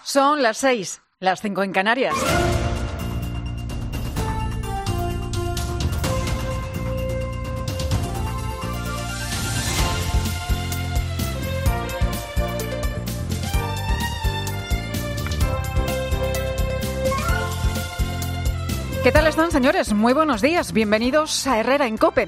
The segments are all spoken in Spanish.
Son las 6, las 5 en Canarias. ¿Qué tal están, señores? Muy buenos días. Bienvenidos a Herrera en COPE.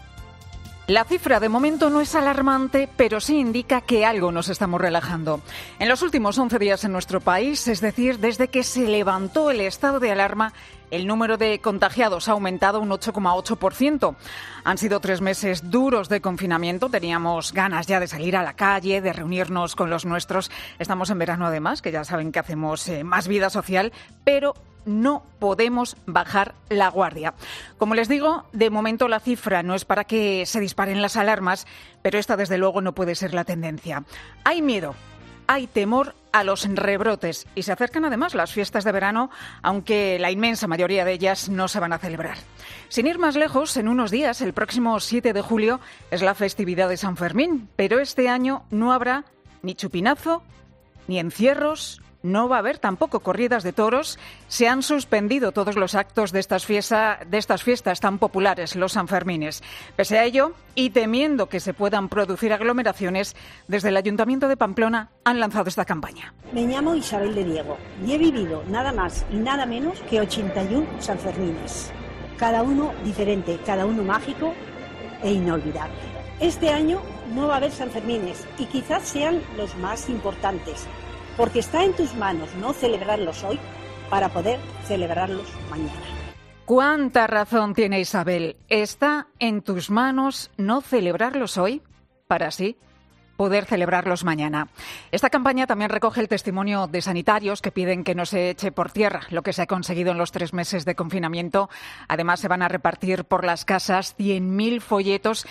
La cifra de momento no es alarmante, pero sí indica que algo nos estamos relajando. En los últimos 11 días en nuestro país, es decir, desde que se levantó el estado de alarma, el número de contagiados ha aumentado un 8,8%. Han sido 3 meses duros de confinamiento. Teníamos ganas ya de salir a la calle, de reunirnos con los nuestros. Estamos en verano, además, que ya saben que hacemos más vida social, pero no podemos bajar la guardia. Como les digo, de momento la cifra no es para que se disparen las alarmas, pero esta desde luego no puede ser la tendencia. Hay miedo, hay temor a los rebrotes y se acercan además las fiestas de verano, aunque la inmensa mayoría de ellas no se van a celebrar. Sin ir más lejos, en unos días, el próximo 7 de julio, es la festividad de San Fermín, pero este año no habrá ni chupinazo, ni encierros. No va a haber tampoco corridas de toros. Se han suspendido todos los actos de estas fiestas tan populares, los Sanfermines. Pese a ello, y temiendo que se puedan producir aglomeraciones, desde el Ayuntamiento de Pamplona han lanzado esta campaña. Me llamo Isabel de Diego y he vivido nada más y nada menos que 81 Sanfermines. Cada uno diferente, cada uno mágico e inolvidable. Este año no va a haber Sanfermines y quizás sean los más importantes, porque está en tus manos no celebrarlos hoy para poder celebrarlos mañana. ¿Cuánta razón tiene Isabel? Está en tus manos no celebrarlos hoy para así poder celebrarlos mañana. Esta campaña también recoge el testimonio de sanitarios que piden que no se eche por tierra lo que se ha conseguido en los 3 meses de confinamiento. Además, se van a repartir por las casas 100.000 folletos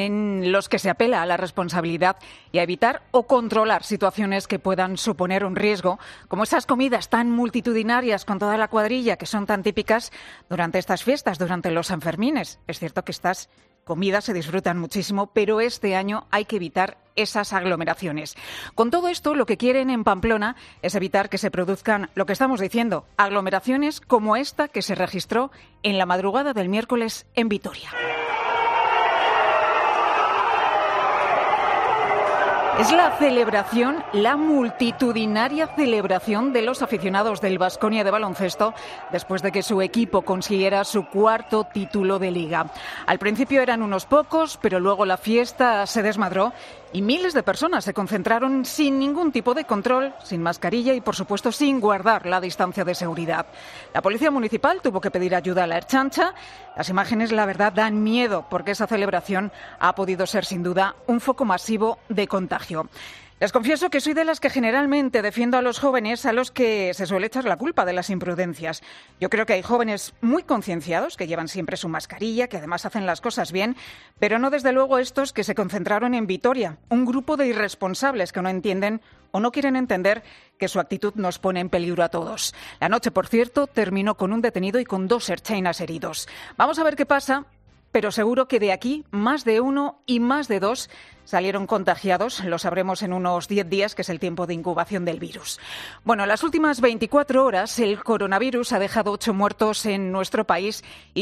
en los que se apela a la responsabilidad y a evitar o controlar situaciones que puedan suponer un riesgo, como esas comidas tan multitudinarias con toda la cuadrilla que son tan típicas durante estas fiestas, durante los Sanfermines. Es cierto que estas comidas se disfrutan muchísimo, pero este año hay que evitar esas aglomeraciones. Con todo esto, lo que quieren en Pamplona es evitar que se produzcan, lo que estamos diciendo, aglomeraciones como esta que se registró en la madrugada del miércoles en Vitoria. Es la celebración, la multitudinaria celebración de los aficionados del Baskonia de baloncesto después de que su equipo consiguiera su 4º título de liga. Al principio eran unos pocos, pero luego la fiesta se desmadró y miles de personas se concentraron sin ningún tipo de control, sin mascarilla y, por supuesto, sin guardar la distancia de seguridad. La policía municipal tuvo que pedir ayuda a la Ertzaintza. Las imágenes, la verdad, dan miedo porque esa celebración ha podido ser, sin duda, un foco masivo de contagio. Les confieso que soy de las que generalmente defiendo a los jóvenes a los que se suele echar la culpa de las imprudencias. Yo creo que hay jóvenes muy concienciados que llevan siempre su mascarilla, que además hacen las cosas bien, pero no desde luego estos que se concentraron en Vitoria, un grupo de irresponsables que no entienden o no quieren entender que su actitud nos pone en peligro a todos. La noche, por cierto, terminó con un detenido y con 2 ertzainas heridos. Vamos a ver qué pasa, pero seguro que de aquí más de uno y más de 2 salieron contagiados. Lo sabremos en unos 10 días, que es el tiempo de incubación del virus. Bueno, en las últimas 24 horas el coronavirus ha dejado 8 muertos en nuestro país y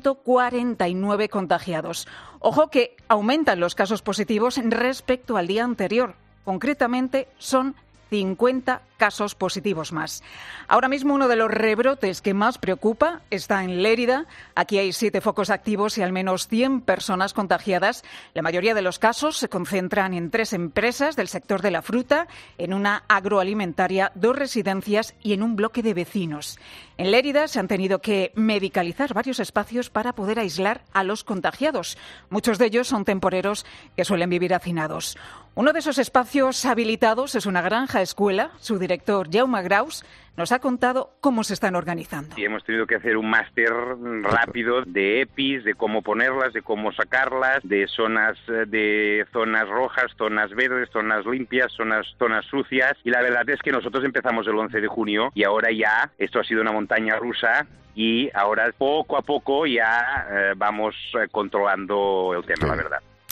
149 contagiados. Ojo que aumentan los casos positivos respecto al día anterior. Concretamente son 50 casos positivos más. Ahora mismo uno de los rebrotes que más preocupa está en Lérida. Aquí hay 7 focos activos y al menos 100 personas contagiadas. La mayoría de los casos se concentran en 3 empresas del sector de la fruta, en una agroalimentaria, 2 residencias y en un bloque de vecinos. En Lérida se han tenido que medicalizar varios espacios para poder aislar a los contagiados. Muchos de ellos son temporeros que suelen vivir hacinados. Uno de esos espacios habilitados es una granja escuela. Su director, Jaume Graus, nos ha contado cómo se están organizando. Y hemos tenido que hacer un máster rápido de EPIs, de cómo ponerlas, de cómo sacarlas, de zonas rojas, zonas verdes, zonas limpias, zonas sucias. Y la verdad es que nosotros empezamos el 11 de junio y ahora ya esto ha sido una montaña rusa y ahora poco a poco ya vamos controlando el tema, la verdad.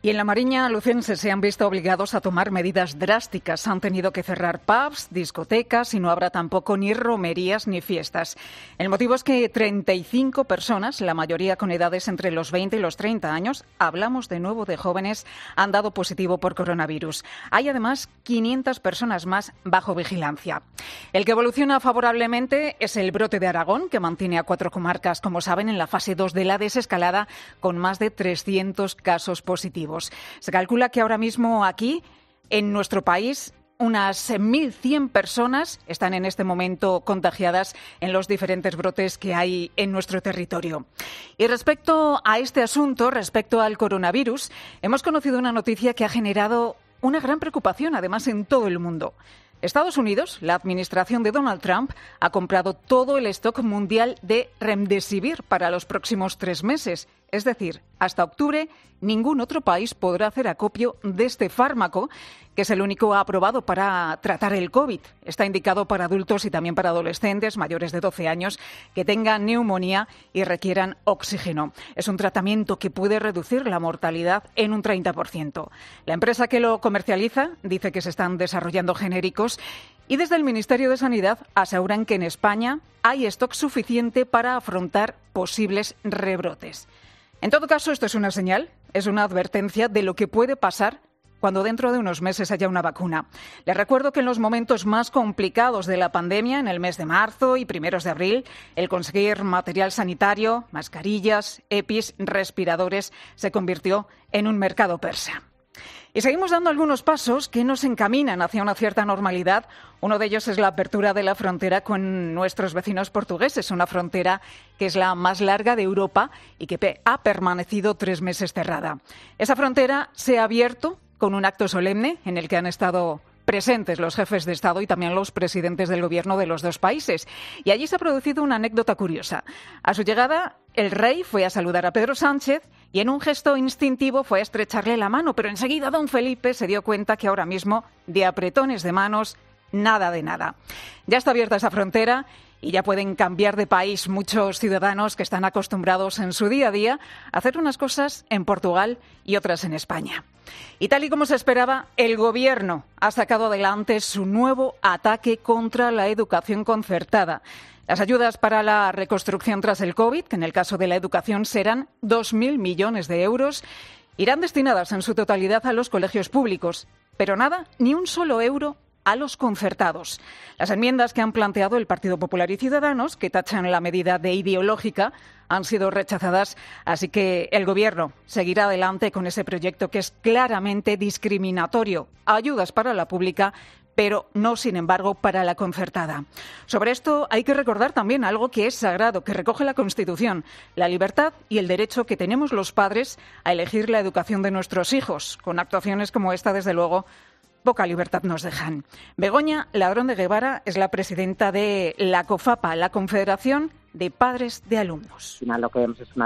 Y en la Mariña lucense se han visto obligados a tomar medidas drásticas. Han tenido que cerrar pubs, discotecas y no habrá tampoco ni romerías ni fiestas. El motivo es que 35 personas, la mayoría con edades entre los 20 y los 30 años, hablamos de nuevo de jóvenes, han dado positivo por coronavirus. Hay además 500 personas más bajo vigilancia. El que evoluciona favorablemente es el brote de Aragón, que mantiene a 4 comarcas, como saben, en la fase 2 de la desescalada, con más de 300 casos positivos. Se calcula que ahora mismo aquí, en nuestro país, unas 1.100 personas están en este momento contagiadas en los diferentes brotes que hay en nuestro territorio. Y respecto a este asunto, respecto al coronavirus, hemos conocido una noticia que ha generado una gran preocupación, además, en todo el mundo. Estados Unidos, la administración de Donald Trump, ha comprado todo el stock mundial de Remdesivir para los próximos 3 meses. Es decir, hasta octubre, ningún otro país podrá hacer acopio de este fármaco, que es el único aprobado para tratar el COVID. Está indicado para adultos y también para adolescentes mayores de 12 años que tengan neumonía y requieran oxígeno. Es un tratamiento que puede reducir la mortalidad en un 30%. La empresa que lo comercializa dice que se están desarrollando genéricos y desde el Ministerio de Sanidad aseguran que en España hay stock suficiente para afrontar posibles rebrotes. En todo caso, esto es una señal, es una advertencia de lo que puede pasar cuando dentro de unos meses haya una vacuna. Les recuerdo que en los momentos más complicados de la pandemia, en el mes de marzo y primeros de abril, el conseguir material sanitario, mascarillas, EPIs, respiradores, se convirtió en un mercado persa. Y seguimos dando algunos pasos que nos encaminan hacia una cierta normalidad. Uno de ellos es la apertura de la frontera con nuestros vecinos portugueses, una frontera que es la más larga de Europa y que ha permanecido 3 meses cerrada. Esa frontera se ha abierto con un acto solemne en el que han estado presentes los jefes de Estado y también los presidentes del gobierno de los 2 países. Y allí se ha producido una anécdota curiosa. A su llegada, el rey fue a saludar a Pedro Sánchez y en un gesto instintivo fue a estrecharle la mano, pero enseguida don Felipe se dio cuenta que ahora mismo de apretones de manos, nada de nada. Ya está abierta esa frontera y ya pueden cambiar de país muchos ciudadanos que están acostumbrados en su día a día a hacer unas cosas en Portugal y otras en España. Y tal y como se esperaba, el Gobierno ha sacado adelante su nuevo ataque contra la educación concertada. Las ayudas para la reconstrucción tras el COVID, que en el caso de la educación serán 2.000 millones de euros, irán destinadas en su totalidad a los colegios públicos. Pero nada, ni un solo euro a los concertados. Las enmiendas que han planteado el Partido Popular y Ciudadanos, que tachan la medida de ideológica, han sido rechazadas, así que el Gobierno seguirá adelante con ese proyecto que es claramente discriminatorio. Ayudas para la pública, pero no, sin embargo, para la concertada. Sobre esto hay que recordar también algo que es sagrado, que recoge la Constitución, la libertad y el derecho que tenemos los padres a elegir la educación de nuestros hijos. Con actuaciones como esta, desde luego, poca libertad nos dejan. Begoña Ladrón de Guevara es la presidenta de la COFAPA, la Confederación de Padres de Alumnos. Al final lo que vemos es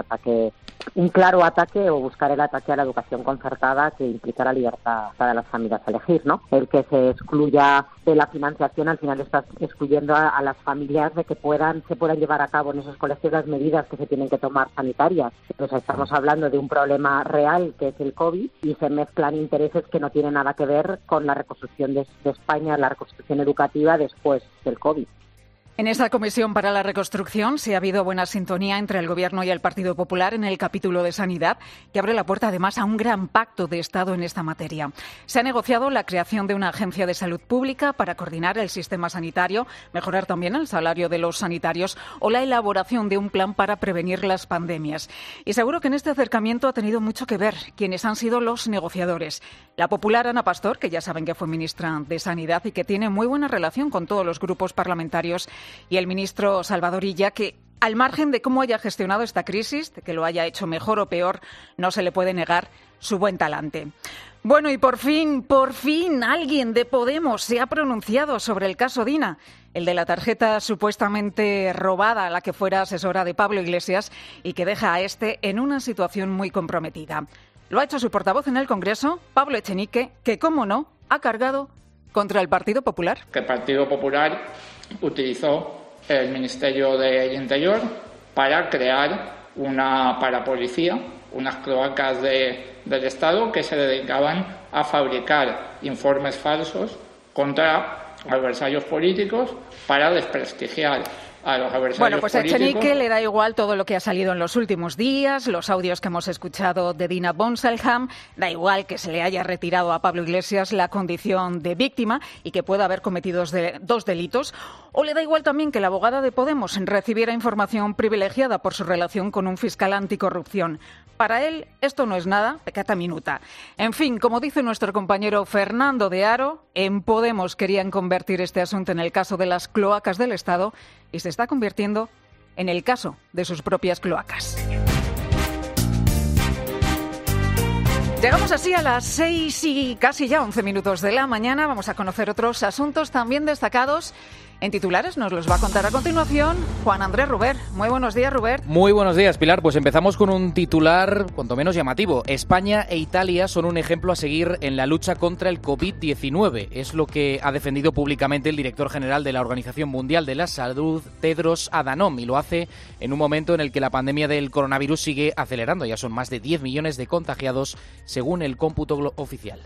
un claro ataque o buscar el ataque a la educación concertada que implica la libertad para las familias a elegir, ¿no? El que se excluya de la financiación, al final estás excluyendo a las familias de que se puedan llevar a cabo en esos colegios las medidas que se tienen que tomar sanitarias. Entonces estamos hablando de un problema real que es el COVID y se mezclan intereses que no tienen nada que ver con la reconstrucción de España, la reconstrucción educativa después del COVID. En esta Comisión para la Reconstrucción sí ha habido buena sintonía entre el Gobierno y el Partido Popular en el capítulo de Sanidad, que abre la puerta además a un gran pacto de Estado en esta materia. Se ha negociado la creación de una agencia de salud pública para coordinar el sistema sanitario, mejorar también el salario de los sanitarios o la elaboración de un plan para prevenir las pandemias. Y seguro que en este acercamiento ha tenido mucho que ver quienes han sido los negociadores. La popular Ana Pastor, que ya saben que fue ministra de Sanidad y que tiene muy buena relación con todos los grupos parlamentarios, y el ministro Salvador Illa, que al margen de cómo haya gestionado esta crisis, de que lo haya hecho mejor o peor, no se le puede negar su buen talante. Bueno, y por fin, alguien de Podemos se ha pronunciado sobre el caso Dina, el de la tarjeta supuestamente robada a la que fuera asesora de Pablo Iglesias y que deja a este en una situación muy comprometida. Lo ha hecho su portavoz en el Congreso, Pablo Echenique, que, cómo no, ha cargado contra el Partido Popular. Que el Partido Popular utilizó el Ministerio de Interior para crear una parapolicía unas cloacas del Estado que se dedicaban a fabricar informes falsos contra adversarios políticos para desprestigiar a los adversarios Bueno, pues a políticos. Echenique le da igual todo lo que ha salido en los últimos días, los audios que hemos escuchado de Dina Bonselham, da igual que se le haya retirado a Pablo Iglesias la condición de víctima y que pueda haber cometido dos delitos, o le da igual también que la abogada de Podemos recibiera información privilegiada por su relación con un fiscal anticorrupción. Para él esto no es nada, peccata minuta. En fin, como dice nuestro compañero Fernando de Haro, en Podemos querían convertir este asunto en el caso de las cloacas del Estado y se está convirtiendo en el caso de sus propias cloacas. Llegamos así a las 6 y casi ya 11 minutos de la mañana. Vamos a conocer otros asuntos también destacados. En titulares nos los va a contar a continuación Juan Andrés Ruber. Muy buenos días, Ruber. Muy buenos días, Pilar. Pues empezamos con un titular cuanto menos llamativo. España e Italia son un ejemplo a seguir en la lucha contra el COVID-19. Es lo que ha defendido públicamente el director general de la Organización Mundial de la Salud, Tedros Adhanom, y lo hace en un momento en el que la pandemia del coronavirus sigue acelerando. Ya son más de 10 millones de contagiados, según el cómputo oficial.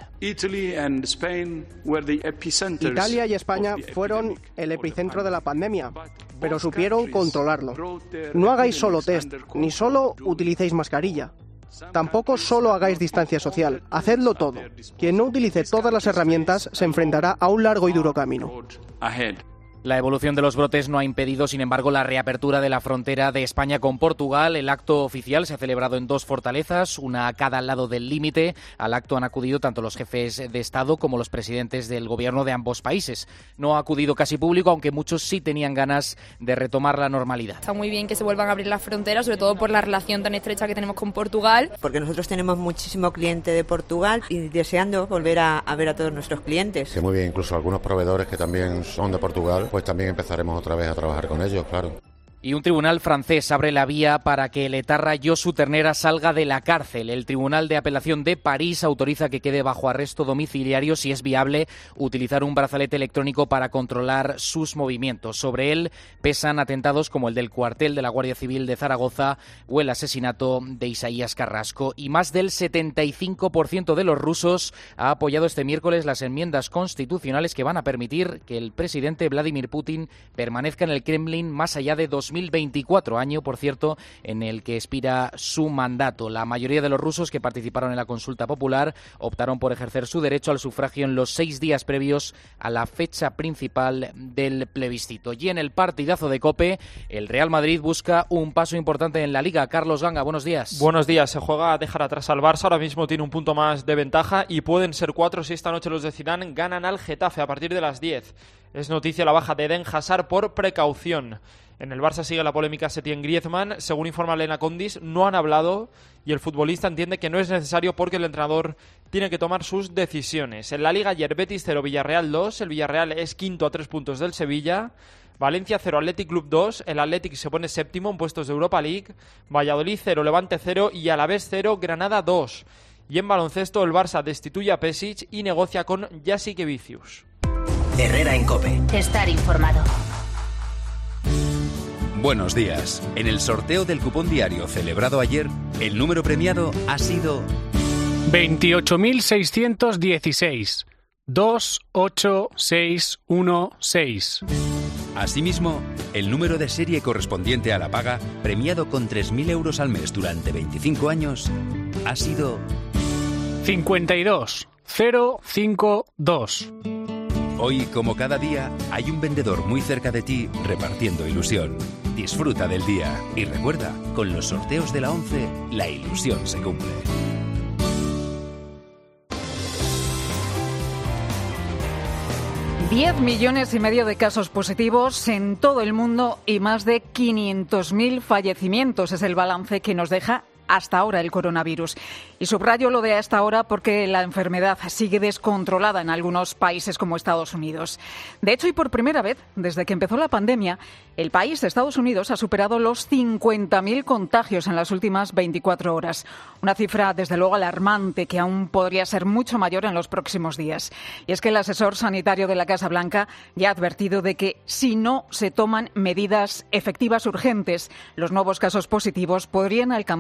Italia y España fueron el epicentro de la pandemia, pero supieron controlarlo. No hagáis solo test, ni solo utilicéis mascarilla. Tampoco solo hagáis distancia social, hacedlo todo. Quien no utilice todas las herramientas se enfrentará a un largo y duro camino. La evolución de los brotes no ha impedido, sin embargo, la reapertura de la frontera de España con Portugal. El acto oficial se ha celebrado en dos fortalezas, una a cada lado del límite. Al acto han acudido tanto los jefes de Estado como los presidentes del gobierno de ambos países. No ha acudido casi público, aunque muchos sí tenían ganas de retomar la normalidad. Está muy bien que se vuelvan a abrir las fronteras, sobre todo por la relación tan estrecha que tenemos con Portugal. Porque nosotros tenemos muchísimo cliente de Portugal y deseando volver a ver a todos nuestros clientes. Que muy bien, incluso algunos proveedores que también son de Portugal, pues también empezaremos otra vez a trabajar con ellos, claro. Y un tribunal francés abre la vía para que el etarra Josu Ternera salga de la cárcel. El Tribunal de Apelación de París autoriza que quede bajo arresto domiciliario si es viable utilizar un brazalete electrónico para controlar sus movimientos. Sobre él pesan atentados como el del cuartel de la Guardia Civil de Zaragoza o el asesinato de Isaías Carrasco. Y más del 75% de los rusos ha apoyado este miércoles las enmiendas constitucionales que van a permitir que el presidente Vladimir Putin permanezca en el Kremlin más allá de 2024, año, por cierto, en el que expira su mandato. La mayoría de los rusos que participaron en la consulta popular optaron por ejercer su derecho al sufragio en los 6 días previos a la fecha principal del plebiscito. Y en el partidazo de COPE, el Real Madrid busca un paso importante en la Liga. Carlos Ganga, buenos días. Buenos días. Se juega a dejar atrás al Barça. Ahora mismo tiene un punto más de ventaja y pueden ser 4 si esta noche los de Zidane ganan al Getafe a partir de las 10. Es noticia la baja de Eden Hazard por precaución. En el Barça sigue la polémica Setién-Griezmann. Según informa Elena Condis, no han hablado y el futbolista entiende que no es necesario porque el entrenador tiene que tomar sus decisiones. En la Liga ayer Betis 0, Villarreal 2. El Villarreal es quinto a 3 puntos del Sevilla. Valencia 0, Athletic Club 2. El Athletic se pone séptimo en puestos de Europa League. Valladolid 0, Levante 0 y Alavés 0, Granada 2. Y en baloncesto el Barça destituye a Pesic y negocia con Jasikevičius. Herrera en COPE. Estar informado. Buenos días. En el sorteo del cupón diario celebrado ayer, el número premiado ha sido 28.616. 28616. Asimismo, el número de serie correspondiente a la paga, premiado con 3.000 euros al mes durante 25 años, ha sido 52052. Hoy, como cada día, hay un vendedor muy cerca de ti repartiendo ilusión. Disfruta del día y recuerda, con los sorteos de la 11, la ilusión se cumple. $10,5 millones de casos positivos en todo el mundo y más de 500.000 fallecimientos es el balance que nos deja hasta ahora el coronavirus. Y subrayo lo de hasta ahora porque la enfermedad sigue descontrolada en algunos países como Estados Unidos. De hecho, y por primera vez desde que empezó la pandemia, el país de Estados Unidos ha superado los 50.000 contagios en las últimas 24 horas. Una cifra, desde luego, alarmante que aún podría ser mucho mayor en los próximos días. Y es que el asesor sanitario de la Casa Blanca ya ha advertido de que si no se toman medidas efectivas urgentes, los nuevos casos positivos podrían alcanzar la cifra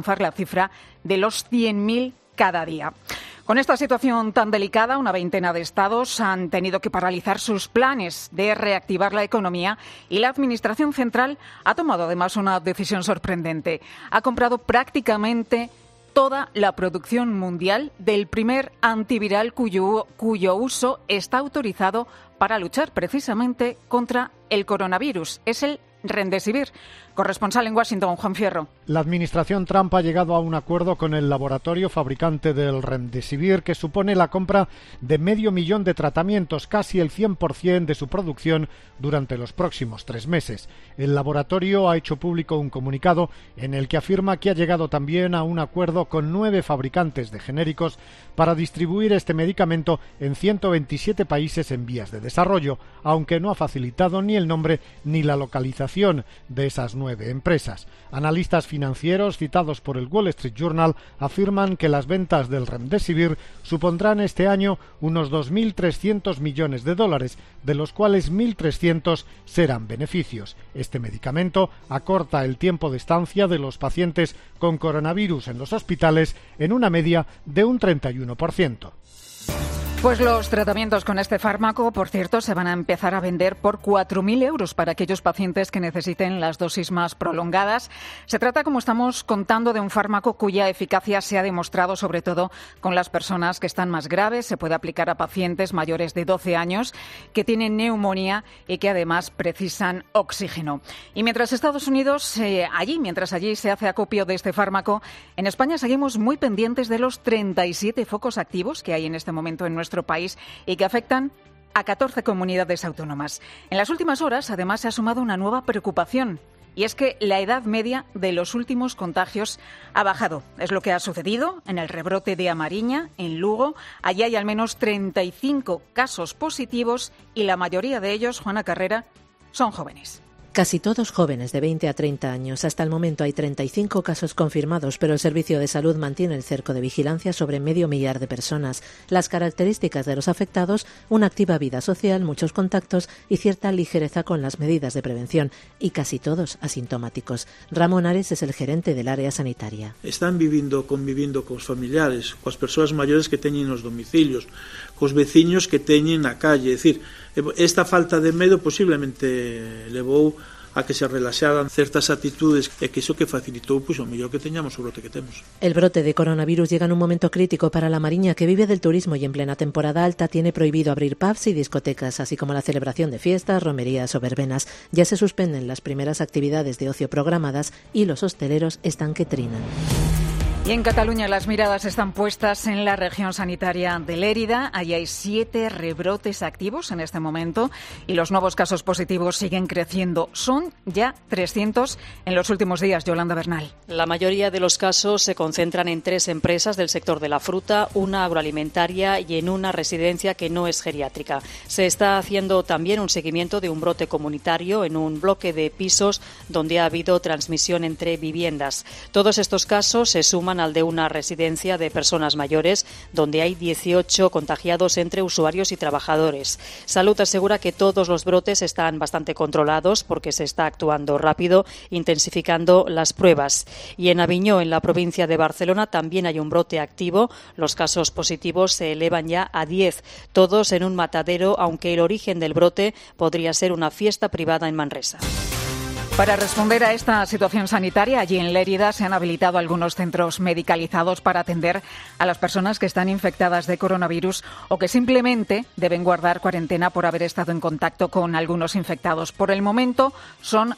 cifra de los 100.000 cada día. Con esta situación tan delicada, una veintena de estados han tenido que paralizar sus planes de reactivar la economía y la Administración central ha tomado además una decisión sorprendente. Ha comprado prácticamente toda la producción mundial del primer antiviral cuyo uso está autorizado para luchar precisamente contra el coronavirus. Es el Remdesivir. Corresponsal en Washington, Juan Fierro. La administración Trump ha llegado a un acuerdo con el laboratorio fabricante del Remdesivir que supone la compra de 500.000 de tratamientos, casi el 100% de su producción durante los próximos 3 meses. El laboratorio ha hecho público un comunicado en el que afirma que ha llegado también a un acuerdo con 9 fabricantes de genéricos para distribuir este medicamento en 127 países en vías de desarrollo, aunque no ha facilitado ni el nombre ni la localización de esas 9 empresas. Analistas financieros citados por el Wall Street Journal afirman que las ventas del Remdesivir supondrán este año unos 2.300 millones de dólares, de los cuales 1.300 serán beneficios. Este medicamento acorta el tiempo de estancia de los pacientes con coronavirus en los hospitales en una media de un 31%. Pues los tratamientos con este fármaco, por cierto, se van a empezar a vender por 4.000 euros para aquellos pacientes que necesiten las dosis más prolongadas. Se trata, como estamos contando, de un fármaco cuya eficacia se ha demostrado sobre todo con las personas que están más graves. Se puede aplicar a pacientes mayores de 12 años que tienen neumonía y que además precisan oxígeno. Y mientras Estados Unidos, mientras allí se hace acopio de este fármaco, en España seguimos muy pendientes de los 37 focos activos que hay en este momento en nuestro país y que afectan a 14 comunidades autónomas. En las últimas horas, además, se ha sumado una nueva preocupación, y es que la edad media de los últimos contagios ha bajado. Es lo que ha sucedido en el rebrote de Amariña, en Lugo. Allí hay al menos 35 casos positivos y la mayoría de ellos, Juana Carrera, son jóvenes. Casi todos jóvenes de 20 a 30 años. Hasta el momento hay 35 casos confirmados, pero el Servicio de Salud mantiene el cerco de vigilancia sobre 500.000 de personas. Las características de los afectados: una activa vida social, muchos contactos y cierta ligereza con las medidas de prevención, y casi todos asintomáticos. Ramón Ares es el gerente del área sanitaria. Están convivindo cos familiares, coas persoas maiores que teñen nos domicilios, cos veciños que teñen na calle. É dicir, esta falta de medo posiblemente levou a que se relaxaran certas actitudes e que iso que facilitou o mellor que teñamos o brote que temos. El brote de coronavirus llega en un momento crítico para La Mariña, que vive del turismo y en plena temporada alta tiene prohibido abrir pubs y discotecas, así como la celebración de fiestas, romerías o verbenas. Ya se suspenden las primeras actividades de ocio programadas y los hosteleros están que trinan. Y en Cataluña las miradas están puestas en la región sanitaria de Lérida. Allí hay 7 rebrotes activos en este momento y los nuevos casos positivos siguen creciendo. Son ya 300 en los últimos días. Yolanda Bernal. La mayoría de los casos se concentran en 3 empresas del sector de la fruta, una agroalimentaria y en una residencia que no es geriátrica. Se está haciendo también un seguimiento de un brote comunitario en un bloque de pisos donde ha habido transmisión entre viviendas. Todos estos casos se suman al de una residencia de personas mayores, donde hay 18 contagiados entre usuarios y trabajadores. Salud asegura que todos los brotes están bastante controlados porque se está actuando rápido, intensificando las pruebas. Y en Aviñó, en la provincia de Barcelona, también hay un brote activo. Los casos positivos se elevan ya a 10, todos en un matadero, aunque el origen del brote podría ser una fiesta privada en Manresa. Para responder a esta situación sanitaria, allí en Lérida se han habilitado algunos centros medicalizados para atender a las personas que están infectadas de coronavirus o que simplemente deben guardar cuarentena por haber estado en contacto con algunos infectados. Por el momento son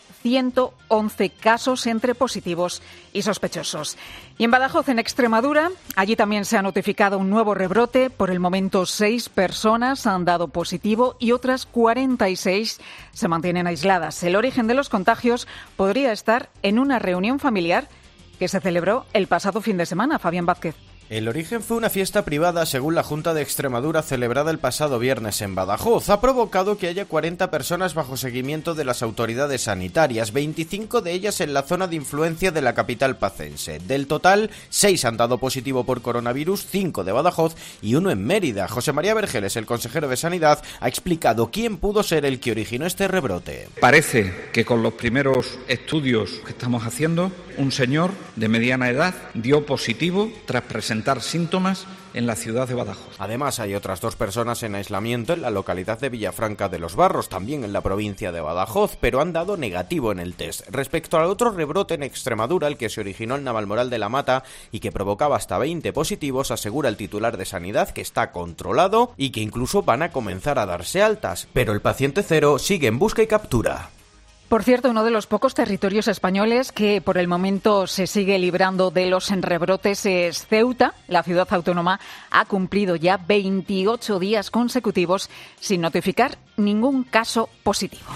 111 casos entre positivos y sospechosos. Y en Badajoz, en Extremadura, allí también se ha notificado un nuevo rebrote. Por el momento 6 personas han dado positivo y otras 46 se mantienen aisladas. El origen de los contagios podría estar en una reunión familiar que se celebró el pasado fin de semana. Fabián Vázquez. El origen fue una fiesta privada, según la Junta de Extremadura, celebrada el pasado viernes en Badajoz. Ha provocado que haya 40 personas bajo seguimiento de las autoridades sanitarias, 25 de ellas en la zona de influencia de la capital pacense. Del total, 6 han dado positivo por coronavirus, 5 de Badajoz y 1 en Mérida. José María Vergeles, el consejero de Sanidad, ha explicado quién pudo ser el que originó este rebrote. Parece que con los primeros estudios que estamos haciendo, un señor de mediana edad dio positivo tras presentar síntomas en la ciudad de Badajoz. Además, hay otras 2 personas en aislamiento en la localidad de Villafranca de los Barros, también en la provincia de Badajoz, pero han dado negativo en el test. Respecto al otro rebrote en Extremadura, el que se originó en Navalmoral de la Mata y que provocaba hasta 20 positivos, asegura el titular de Sanidad que está controlado y que incluso van a comenzar a darse altas, pero el paciente cero sigue en busca y captura. Por cierto, uno de los pocos territorios españoles que por el momento se sigue librando de los rebrotes es Ceuta. La ciudad autónoma ha cumplido ya 28 días consecutivos sin notificar ningún caso positivo.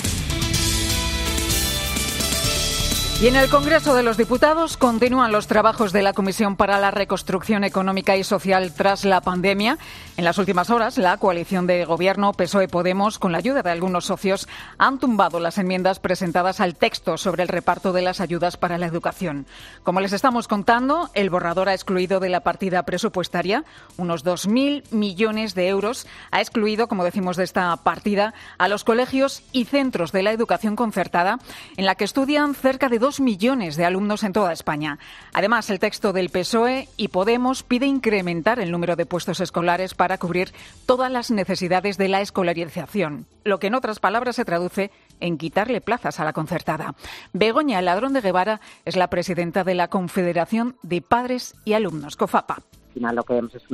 Y en el Congreso de los Diputados continúan los trabajos de la Comisión para la Reconstrucción Económica y Social tras la pandemia. En las últimas horas, la coalición de gobierno PSOE-Podemos, con la ayuda de algunos socios, han tumbado las enmiendas presentadas al texto sobre el reparto de las ayudas para la educación. Como les estamos contando, el borrador ha excluido de la partida presupuestaria unos 2.000 millones de euros. Ha excluido, como decimos, de esta partida a los colegios y centros de la educación concertada, en la que estudian cerca de 2 millones de alumnos en toda España. Además, el texto del PSOE y Podemos pide incrementar el número de puestos escolares para cubrir todas las necesidades de la escolarización, lo que en otras palabras se traduce en quitarle plazas a la concertada. Begoña Ladrón de Guevara es la presidenta de la Confederación de Padres y Alumnos, COFAPA. Al final lo que vemos es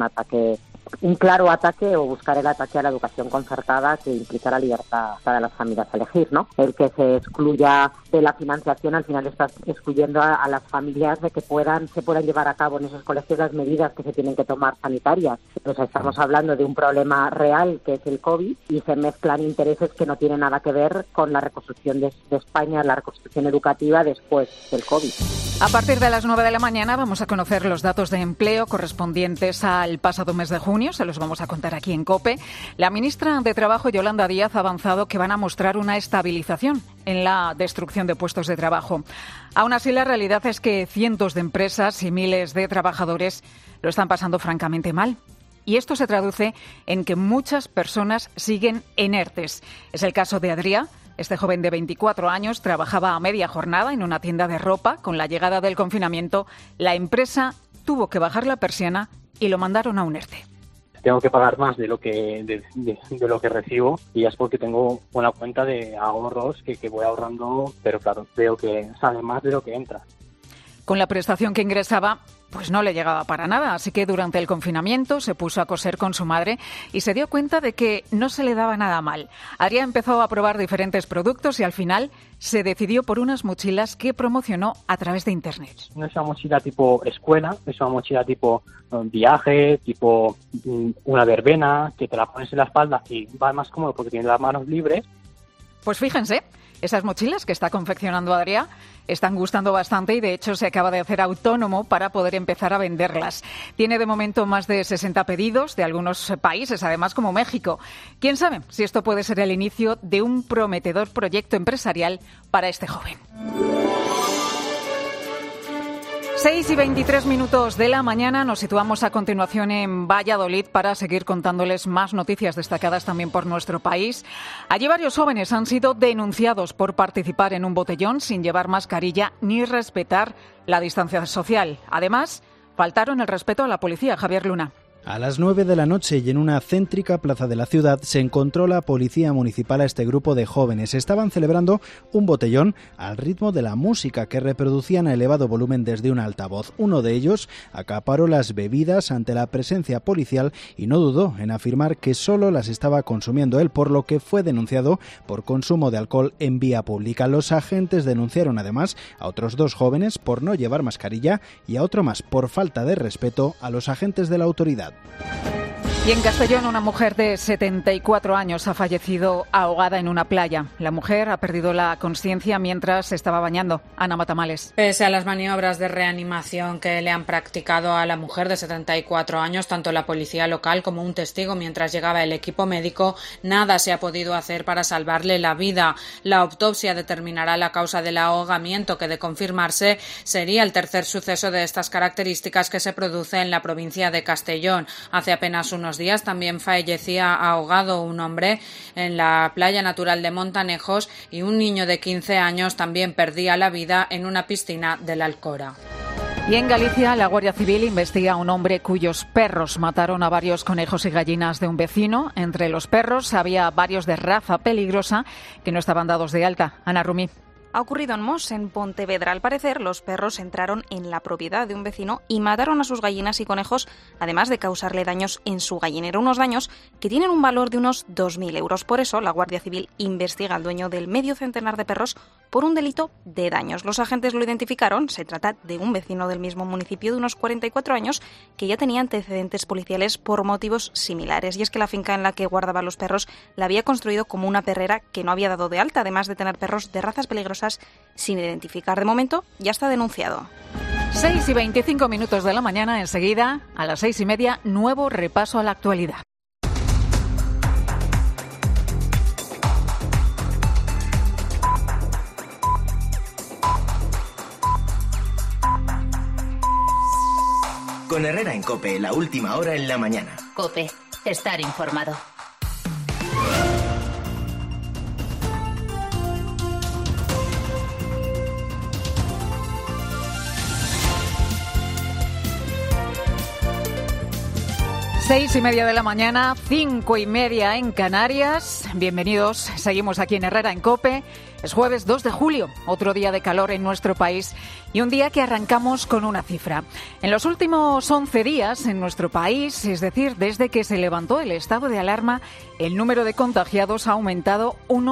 un claro ataque o buscar el ataque a la educación concertada que implica la libertad de las familias a elegir, ¿no? El que se excluya de la financiación, al final estás excluyendo a las familias de que se puedan llevar a cabo en esos colegios las medidas que se tienen que tomar sanitarias. Entonces estamos hablando de un problema real que es el COVID y se mezclan intereses que no tienen nada que ver con la reconstrucción de España, la reconstrucción educativa después del COVID. A partir de las 9 de la mañana vamos a conocer los datos de empleo correspondientes al pasado mes de junio. Se los vamos a contar aquí en COPE. La ministra de Trabajo, Yolanda Díaz, ha avanzado que van a mostrar una estabilización en la destrucción de puestos de trabajo. Aún así, la realidad es que cientos de empresas y miles de trabajadores lo están pasando francamente mal. Y esto se traduce en que muchas personas siguen en ERTES. Es el caso de Adrià. Este joven de 24 años trabajaba a media jornada en una tienda de ropa. Con la llegada del confinamiento, la empresa tuvo que bajar la persiana y lo mandaron a un ERTE. Tengo que pagar más de lo que recibo y ya es porque tengo una cuenta de ahorros que voy ahorrando, pero claro, veo que sale más de lo que entra. Con la prestación que ingresaba, pues no le llegaba para nada, así que durante el confinamiento se puso a coser con su madre y se dio cuenta de que no se le daba nada mal. Adrià empezó a probar diferentes productos y al final se decidió por unas mochilas que promocionó a través de Internet. No es una mochila tipo escuela, es una mochila tipo viaje, tipo una verbena, que te la pones en la espalda y va más cómodo porque tienes las manos libres. Pues fíjense, esas mochilas que está confeccionando Adrià están gustando bastante y de hecho se acaba de hacer autónomo para poder empezar a venderlas. Tiene de momento más de 60 pedidos de algunos países, además como México. ¿Quién sabe si esto puede ser el inicio de un prometedor proyecto empresarial para este joven? 6:23 de la mañana, nos situamos a continuación en Valladolid para seguir contándoles más noticias destacadas también por nuestro país. Allí varios jóvenes han sido denunciados por participar en un botellón sin llevar mascarilla ni respetar la distancia social. Además, faltaron el respeto a la policía. Javier Luna. A las 9 de la noche y en una céntrica plaza de la ciudad se encontró la policía municipal a este grupo de jóvenes. Estaban celebrando un botellón al ritmo de la música que reproducían a elevado volumen desde un altavoz. Uno de ellos acaparó las bebidas ante la presencia policial y no dudó en afirmar que solo las estaba consumiendo él, por lo que fue denunciado por consumo de alcohol en vía pública. Los agentes denunciaron además a otros 2 jóvenes por no llevar mascarilla y a otro más por falta de respeto a los agentes de la autoridad. Y en Castellón, una mujer de 74 años ha fallecido ahogada en una playa. La mujer ha perdido la consciencia mientras se estaba bañando. Ana Matamales. Pese a las maniobras de reanimación que le han practicado a la mujer de 74 años, tanto la policía local como un testigo mientras llegaba el equipo médico, nada se ha podido hacer para salvarle la vida. La autopsia determinará la causa del ahogamiento, que de confirmarse sería el tercer suceso de estas características que se produce en la provincia de Castellón. Hace apenas unos días también fallecía ahogado un hombre en la playa natural de Montanejos y un niño de 15 años también perdía la vida en una piscina de la Alcora. Y en Galicia, la Guardia Civil investiga a un hombre cuyos perros mataron a varios conejos y gallinas de un vecino. Entre los perros había varios de raza peligrosa que no estaban dados de alta. Ana Rumí. Ha ocurrido en Mos, en Pontevedra. Al parecer, los perros entraron en la propiedad de un vecino y mataron a sus gallinas y conejos, además de causarle daños en su gallinero. Unos daños que tienen un valor de unos 2.000 euros. Por eso, la Guardia Civil investiga al dueño del medio centenar de perros por un delito de daños. Los agentes lo identificaron. Se trata de un vecino del mismo municipio de unos 44 años que ya tenía antecedentes policiales por motivos similares. Y es que la finca en la que guardaba los perros la había construido como una perrera que no había dado de alta, además de tener perros de razas peligrosas sin identificar. De momento ya está denunciado. 6:25 de la mañana. Enseguida, a las 6:30, nuevo repaso a la actualidad. Con Herrera en COPE, la última hora en la mañana. COPE, estar informado. Seis y media de la mañana, 5:30 en Canarias. Bienvenidos, seguimos aquí en Herrera en COPE. Es jueves 2 de julio, otro día de calor en nuestro país y un día que arrancamos con una cifra. En los últimos 11 días en nuestro país, es decir, desde que se levantó el estado de alarma, el número de contagiados ha aumentado un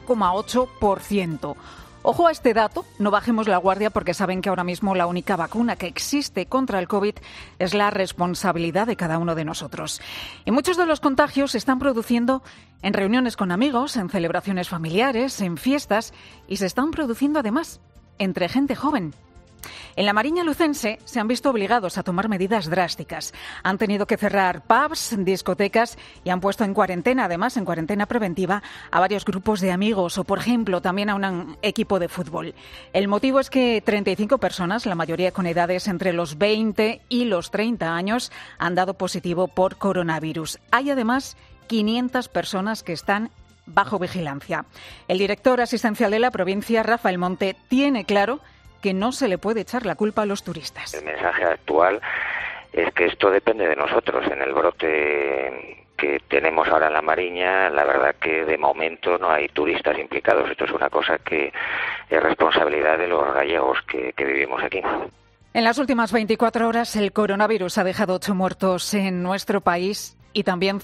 8,8%. Ojo a este dato, no bajemos la guardia porque saben que ahora mismo la única vacuna que existe contra el COVID es la responsabilidad de cada uno de nosotros. Y muchos de los contagios se están produciendo en reuniones con amigos, en celebraciones familiares, en fiestas y se están produciendo además entre gente joven. En la Mariña lucense se han visto obligados a tomar medidas drásticas. Han tenido que cerrar pubs, discotecas y han puesto en cuarentena, además en cuarentena preventiva, a varios grupos de amigos o, por ejemplo, también a un equipo de fútbol. El motivo es que 35 personas, la mayoría con edades entre los 20 y los 30 años, han dado positivo por coronavirus. Hay además 500 personas que están bajo vigilancia. El director asistencial de la provincia, Rafael Monte, tiene claro que no se le puede echar la culpa a los turistas. El mensaje actual es que esto depende de nosotros. En el brote que tenemos ahora en la Mariña, la verdad que de momento no hay turistas implicados. Esto es una cosa que es responsabilidad de los gallegos que vivimos aquí. En las últimas 24 horas, el coronavirus ha dejado 8 muertos en nuestro país y también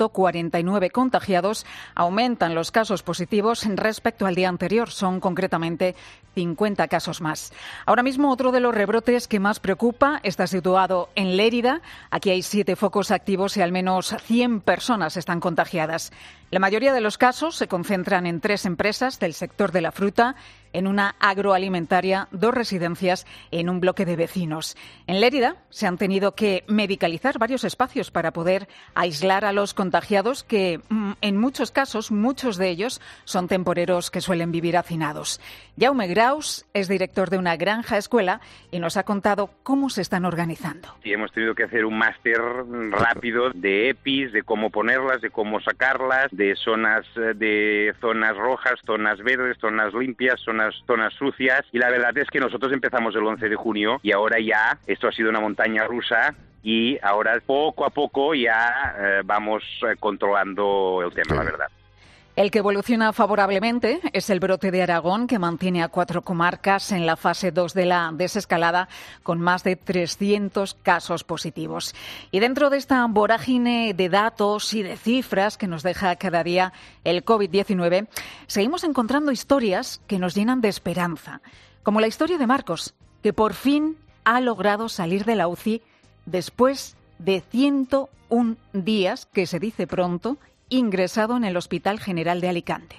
149 contagiados. Aumentan los casos positivos respecto al día anterior. Son concretamente 50 casos más. Ahora mismo otro de los rebrotes que más preocupa está situado en Lérida. Aquí hay 7 focos activos y al menos 100 personas están contagiadas. La mayoría de los casos se concentran en 3 empresas del sector de la fruta, en una agroalimentaria, 2 residencias y en un bloque de vecinos. En Lérida se han tenido que medicalizar varios espacios para poder aislar a los contagiados que, en muchos casos, muchos de ellos son temporeros que suelen vivir hacinados. Jaume Graus es director de una granja escuela y nos ha contado cómo se están organizando. Y hemos tenido que hacer un máster rápido de EPIs, de cómo ponerlas, de cómo sacarlas, de zonas rojas, zonas verdes, zonas limpias, zonas sucias, y la verdad es que nosotros empezamos el 11 de junio y ahora ya esto ha sido una montaña rusa y ahora poco a poco ya vamos controlando el tema, la verdad. El que evoluciona favorablemente es el brote de Aragón, que mantiene a 4 comarcas en la fase 2 de la desescalada, con más de 300 casos positivos. Y dentro de esta vorágine de datos y de cifras que nos deja cada día el COVID-19, seguimos encontrando historias que nos llenan de esperanza, como la historia de Marcos, que por fin ha logrado salir de la UCI después de 101 días, que se dice pronto, ingresado en el Hospital General de Alicante.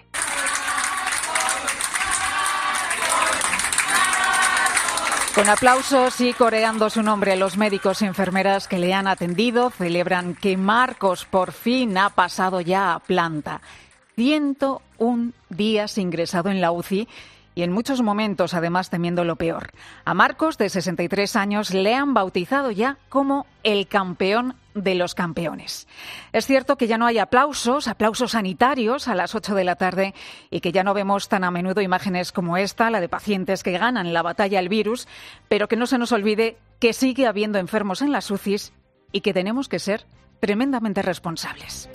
Con aplausos y coreando su nombre, los médicos y enfermeras que le han atendido celebran que Marcos por fin ha pasado ya a planta. 101 días ingresado en la UCI y en muchos momentos, además, temiendo lo peor. A Marcos, de 63 años, le han bautizado ya como el campeón de los campeones. Es cierto que ya no hay aplausos sanitarios a las 8 de la tarde y que ya no vemos tan a menudo imágenes como esta, la de pacientes que ganan la batalla al virus, pero que no se nos olvide que sigue habiendo enfermos en las UCIs y que tenemos que ser tremendamente responsables.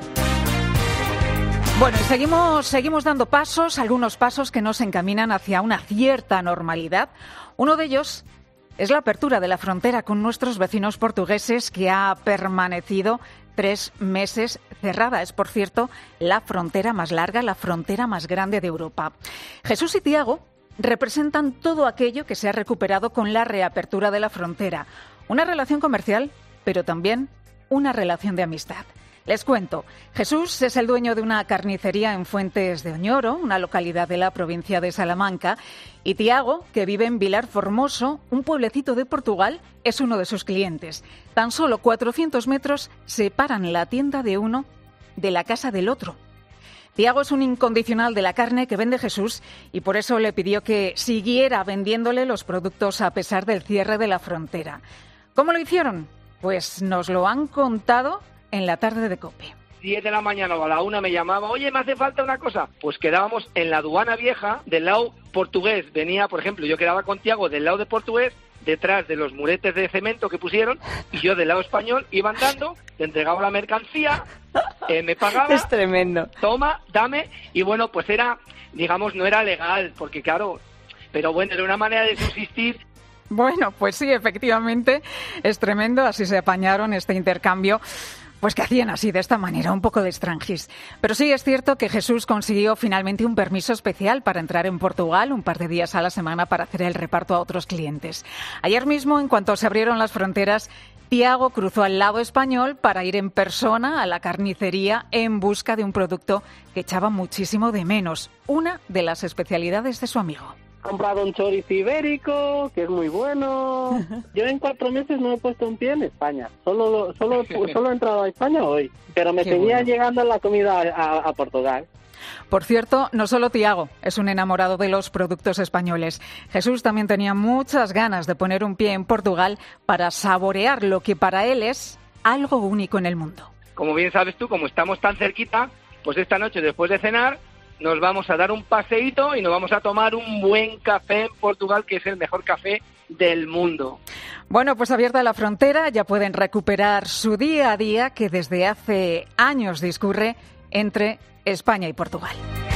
Bueno, y seguimos dando pasos, algunos pasos que nos encaminan hacia una cierta normalidad. Uno de ellos es la apertura de la frontera con nuestros vecinos portugueses, que ha permanecido 3 meses cerrada. Es, por cierto, la frontera más larga, la frontera más grande de Europa. Jesús y Tiago representan todo aquello que se ha recuperado con la reapertura de la frontera. Una relación comercial, pero también una relación de amistad. Les cuento, Jesús es el dueño de una carnicería en Fuentes de Oñoro, una localidad de la provincia de Salamanca, y Tiago, que vive en Vilar Formoso, un pueblecito de Portugal, es uno de sus clientes. Tan solo 400 metros separan la tienda de uno de la casa del otro. Tiago es un incondicional de la carne que vende Jesús y por eso le pidió que siguiera vendiéndole los productos a pesar del cierre de la frontera. ¿Cómo lo hicieron? Pues nos lo han contado en la tarde de COPE. 10 de la mañana o a la 1 me llamaba, oye, me hace falta una cosa. Pues quedábamos en la aduana vieja del lado portugués. Venía, por ejemplo, yo quedaba con Tiago del lado de portugués, detrás de los muretes de cemento que pusieron, y yo del lado español iba andando, le entregaba la mercancía, me pagaba. Es tremendo. Toma, dame, y bueno, pues era, digamos, no era legal, porque claro, pero bueno, era una manera de subsistir. Bueno, pues sí, efectivamente, es tremendo, así se apañaron este intercambio. Pues que hacían así, de esta manera, un poco de extranjis. Pero sí es cierto que Jesús consiguió finalmente un permiso especial para entrar en Portugal un par de días a la semana para hacer el reparto a otros clientes. Ayer mismo, en cuanto se abrieron las fronteras, Tiago cruzó al lado español para ir en persona a la carnicería en busca de un producto que echaba muchísimo de menos, una de las especialidades de su amigo. He comprado un chorizo ibérico, que es muy bueno. Yo en 4 meses no he puesto un pie en España. Solo he entrado a España hoy. Pero me seguía llegando la comida a Portugal. Por cierto, no solo Tiago es un enamorado de los productos españoles. Jesús también tenía muchas ganas de poner un pie en Portugal para saborear lo que para él es algo único en el mundo. Como bien sabes tú, como estamos tan cerquita, pues esta noche después de cenar nos vamos a dar un paseíto y nos vamos a tomar un buen café en Portugal, que es el mejor café del mundo. Bueno, pues abierta la frontera, ya pueden recuperar su día a día que desde hace años discurre entre España y Portugal.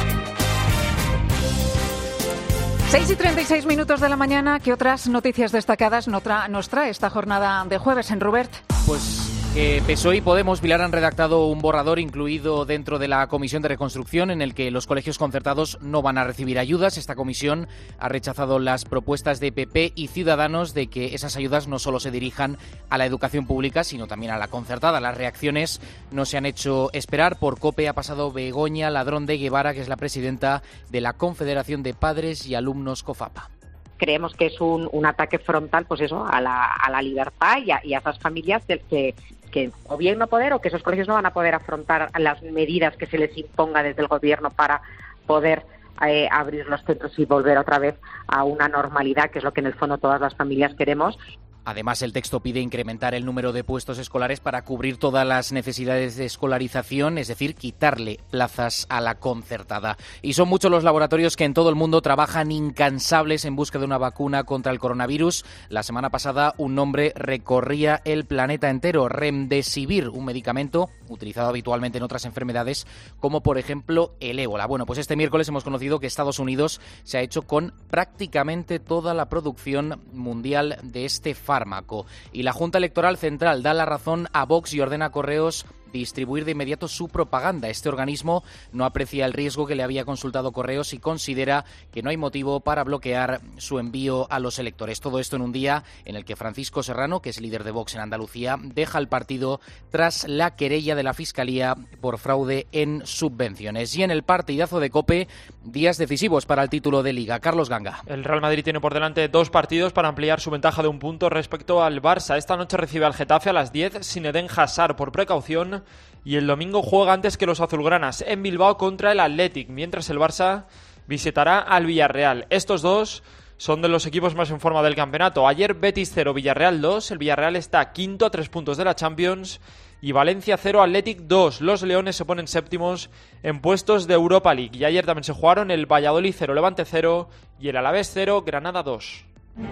6:36 minutos de la mañana. ¿Qué otras noticias destacadas nos trae esta jornada de jueves en Rubert? Pues PSOE y Podemos, Vilar, han redactado un borrador incluido dentro de la Comisión de Reconstrucción en el que los colegios concertados no van a recibir ayudas. Esta comisión ha rechazado las propuestas de PP y Ciudadanos de que esas ayudas no solo se dirijan a la educación pública, sino también a la concertada. Las reacciones no se han hecho esperar. Por COPE ha pasado Begoña Ladrón de Guevara, que es la presidenta de la Confederación de Padres y Alumnos COFAPA. Creemos que es un ataque frontal, pues eso, a la libertad y a esas familias que o bien no poder o que esos colegios no van a poder afrontar las medidas que se les imponga desde el gobierno para poder abrir los centros y volver otra vez a una normalidad, que es lo que en el fondo todas las familias queremos. Además, el texto pide incrementar el número de puestos escolares para cubrir todas las necesidades de escolarización, es decir, quitarle plazas a la concertada. Y son muchos los laboratorios que en todo el mundo trabajan incansables en busca de una vacuna contra el coronavirus. La semana pasada un nombre recorría el planeta entero: Remdesivir, un medicamento utilizado habitualmente en otras enfermedades, como por ejemplo el ébola. Bueno, pues este miércoles hemos conocido que Estados Unidos se ha hecho con prácticamente toda la producción mundial de este fármaco. Y la Junta Electoral Central da la razón a Vox y ordena a Correos distribuir de inmediato su propaganda. Este organismo no aprecia el riesgo que le había consultado Correos y considera que no hay motivo para bloquear su envío a los electores. Todo esto en un día en el que Francisco Serrano, que es líder de Vox en Andalucía, deja el partido tras la querella de la Fiscalía por fraude en subvenciones. Y en el partidazo de COPE, días decisivos para el título de Liga. Carlos Ganga. El Real Madrid tiene por delante 2 partidos para ampliar su ventaja de 1 punto respecto al Barça. Esta noche recibe al Getafe a las 10 sin Eden Hazard por precaución y el domingo juega antes que los azulgranas en Bilbao contra el Athletic, mientras el Barça visitará al Villarreal. Estos dos son de los equipos más en forma del campeonato. Ayer Betis 0, Villarreal 2. El Villarreal está quinto a 3 puntos de la Champions. Y Valencia 0, Athletic 2. Los Leones se ponen séptimos en puestos de Europa League. Y ayer también se jugaron el Valladolid 0, Levante 0 y el Alavés 0, Granada 2.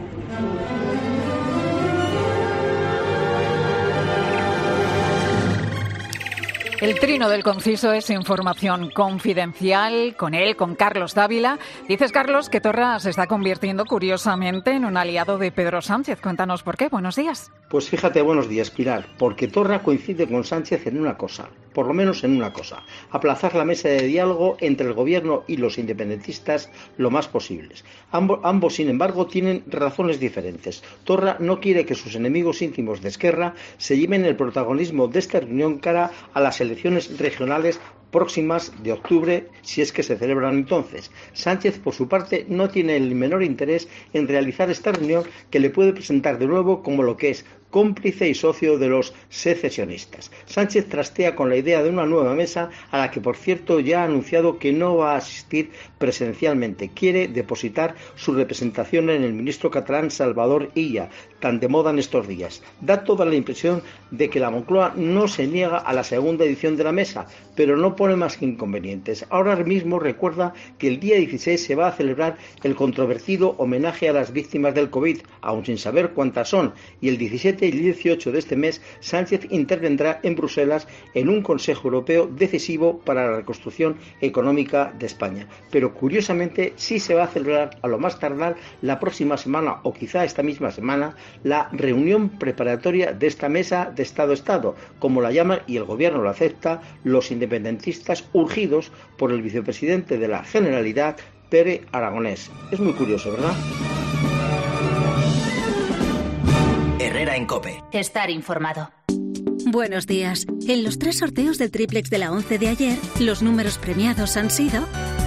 El trino del conciso es información confidencial con él, con Carlos Dávila. Dices, Carlos, que Torra se está convirtiendo curiosamente en un aliado de Pedro Sánchez. Cuéntanos por qué. Buenos días. Pues fíjate, buenos días, Pilar, porque Torra coincide con Sánchez en una cosa, por lo menos en una cosa: aplazar la mesa de diálogo entre el gobierno y los independentistas lo más posibles. Ambos, sin embargo, tienen razones diferentes. Torra no quiere que sus enemigos íntimos de Esquerra se lleven el protagonismo de esta reunión cara a las elecciones regionales próximas de octubre, si es que se celebran entonces. Sánchez, por su parte, no tiene el menor interés en realizar esta reunión, que le puede presentar de nuevo como lo que es: cómplice y socio de los secesionistas. Sánchez trastea con la idea de una nueva mesa, a la que, por cierto, ya ha anunciado que no va a asistir presencialmente. Quiere depositar su representación en el ministro catalán Salvador Illa, tan de moda en estos días. Da toda la impresión de que la Moncloa no se niega a la segunda edición de la mesa, pero no pone más que inconvenientes. Ahora mismo recuerda que el día 16 se va a celebrar el controvertido homenaje a las víctimas del COVID, aún sin saber cuántas son, y el 17 y 18 de este mes Sánchez intervendrá en Bruselas en un Consejo Europeo decisivo para la reconstrucción económica de España. Pero curiosamente sí se va a celebrar a lo más tardar la próxima semana, o quizá esta misma semana, la reunión preparatoria de esta mesa de Estado-Estado, como la llaman, y el gobierno lo acepta, los independentistas urgidos por el vicepresidente de la Generalidad, Pere Aragonés. Es muy curioso, ¿verdad? Herrera en COPE. Estar informado. Buenos días. En los 3 sorteos del triplex de la 11 de ayer, los números premiados han sido...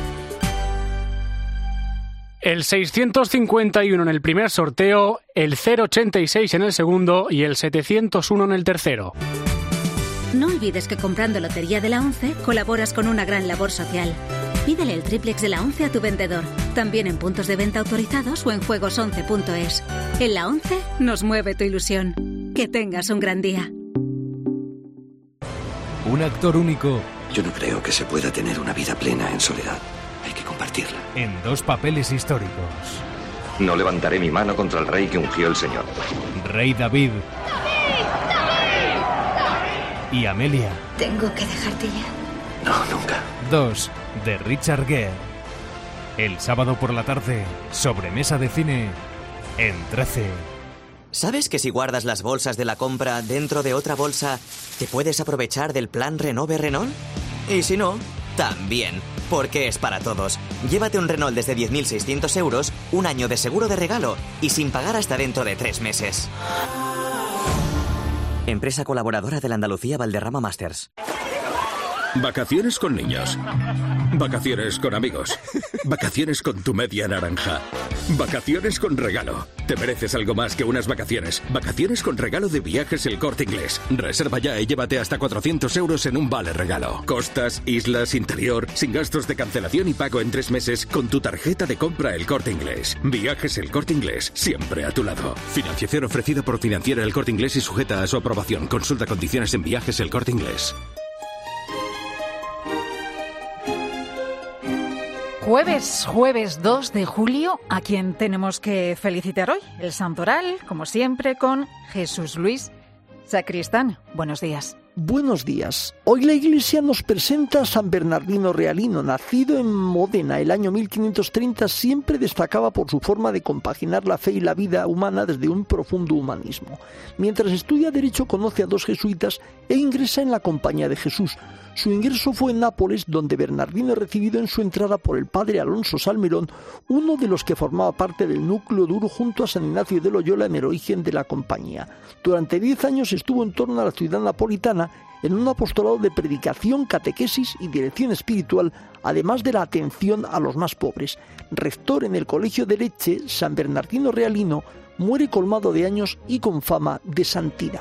El 651 en el primer sorteo, el 086 en el segundo y el 701 en el tercero. No olvides que comprando Lotería de la 11 colaboras con una gran labor social. Pídele el triplex de la 11 a tu vendedor, también en puntos de venta autorizados o en juegos11.es. En la 11 nos mueve tu ilusión. Que tengas un gran día. Un actor único. Yo no creo que se pueda tener una vida plena en soledad. Hay que compartirla. En 2 papeles históricos. No levantaré mi mano contra el rey que ungió el Señor. Rey David. Y Amelia. Tengo que dejarte ya. No, nunca. 2, de Richard Gere. El sábado por la tarde, sobremesa de cine en 13. ¿Sabes que si guardas las bolsas de la compra dentro de otra bolsa, te puedes aprovechar del plan Renove Renault? Y si no, también, porque es para todos. Llévate un Renault desde 10.600 euros, un año de seguro de regalo y sin pagar hasta dentro de 3 meses. Empresa colaboradora de la Andalucía Valderrama Masters. Vacaciones con niños. Vacaciones con amigos. Vacaciones con tu media naranja. Vacaciones con regalo. Te mereces algo más que unas vacaciones. Vacaciones con regalo de Viajes El Corte Inglés. Reserva ya y llévate hasta 400 euros en un vale regalo. Costas, islas, interior, sin gastos de cancelación y pago en 3 meses con tu tarjeta de compra El Corte Inglés. Viajes El Corte Inglés, siempre a tu lado. Financiación ofrecida por Financiera El Corte Inglés y sujeta a su aprobación. Consulta condiciones en Viajes El Corte Inglés. Jueves 2 de julio, a quien tenemos que felicitar hoy, el santoral, como siempre, con Jesús Luis Sacristán. Buenos días. Buenos días. Hoy la Iglesia nos presenta a San Bernardino Realino. Nacido en Módena el año 1530, siempre destacaba por su forma de compaginar la fe y la vida humana desde un profundo humanismo. Mientras estudia Derecho, conoce a 2 jesuitas e ingresa en la Compañía de Jesús. Su ingreso fue en Nápoles, donde Bernardino es recibido en su entrada por el padre Alonso Salmerón, uno de los que formaba parte del núcleo duro junto a San Ignacio de Loyola en el origen de la Compañía. Durante 10 años estuvo en torno a la ciudad napolitana en un apostolado de predicación, catequesis y dirección espiritual, además de la atención a los más pobres. Rector en el Colegio de Lecce, San Bernardino Realino muere colmado de años y con fama de santidad.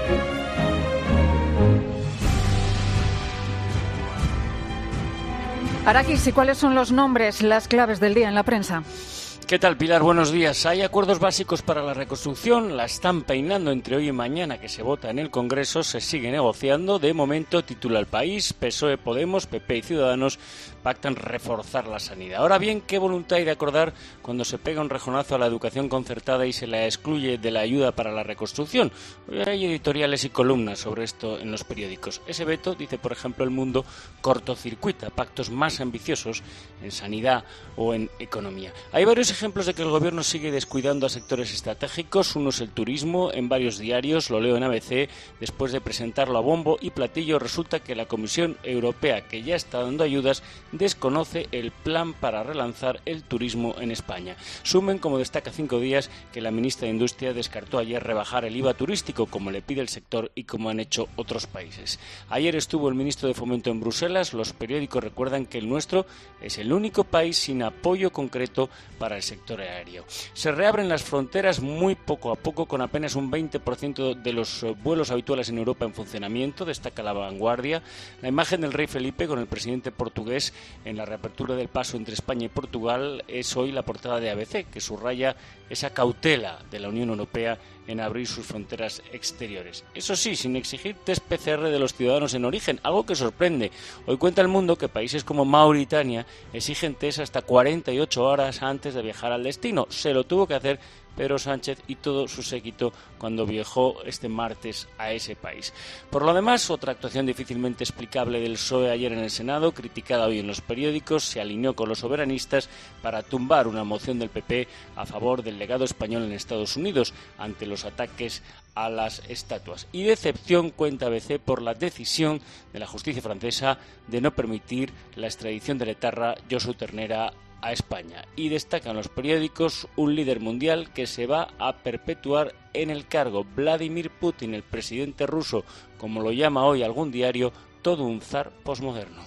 Arakis, ¿y cuáles son los nombres, las claves del día en la prensa? ¿Qué tal, Pilar? Buenos días. Hay acuerdos básicos para la reconstrucción, la están peinando entre hoy y mañana que se vota en el Congreso, se sigue negociando. De momento, titula El País, PSOE, Podemos, PP y Ciudadanos pactan reforzar la sanidad. Ahora bien, ¿qué voluntad hay de acordar cuando se pega un rejonazo a la educación concertada y se la excluye de la ayuda para la reconstrucción? Hay editoriales y columnas sobre esto en los periódicos. Ese veto, dice por ejemplo El Mundo, cortocircuita pactos más ambiciosos en sanidad o en economía. Hay varios ejemplos de que el gobierno sigue descuidando a sectores estratégicos. Uno es el turismo. En varios diarios, lo leo en ABC, después de presentarlo a bombo y platillo, resulta que la Comisión Europea, que ya está dando ayudas, desconoce el plan para relanzar el turismo en España. Sumen, como destaca 5 días, que la ministra de Industria descartó ayer rebajar el IVA turístico, como le pide el sector y como han hecho otros países. Ayer estuvo el ministro de Fomento en Bruselas. Los periódicos recuerdan que el nuestro es el único país sin apoyo concreto para el sector aéreo. Se reabren las fronteras muy poco a poco, con apenas un 20% de los vuelos habituales en Europa en funcionamiento, destaca La Vanguardia. La imagen del rey Felipe con el presidente portugués en la reapertura del paso entre España y Portugal es hoy la portada de ABC, que subraya esa cautela de la Unión Europea en abrir sus fronteras exteriores. Eso sí, sin exigir test PCR de los ciudadanos en origen, algo que sorprende. Hoy cuenta El Mundo que países como Mauritania exigen test hasta 48 horas antes de viajar al destino. Se lo tuvo que hacer Pedro Sánchez y todo su séquito cuando viajó este martes a ese país. Por lo demás, otra actuación difícilmente explicable del PSOE ayer en el Senado, criticada hoy en los periódicos, se alineó con los soberanistas para tumbar una moción del PP a favor del legado español en Estados Unidos ante los ataques a las estatuas. Y decepción, cuenta ABC, por la decisión de la justicia francesa de no permitir la extradición del etarra Josu Ternera a España. Y destacan los periódicos un líder mundial que se va a perpetuar en el cargo. Vladimir Putin, el presidente ruso, como lo llama hoy algún diario, todo un zar posmoderno.